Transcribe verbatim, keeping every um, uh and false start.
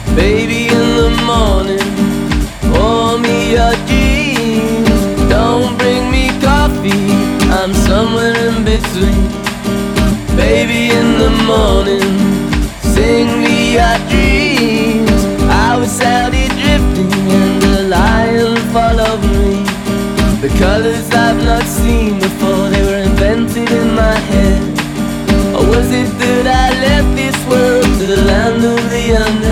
Baby, in the morning, pour me your dreams. Don't bring me coffee, I'm somewhere in between. Baby, in the morning, sing me your dreams. I was out here drifting and the lion followed me. The colors I've not seen before, they were invented in my head. Or was it that I left this world to the land of the undead?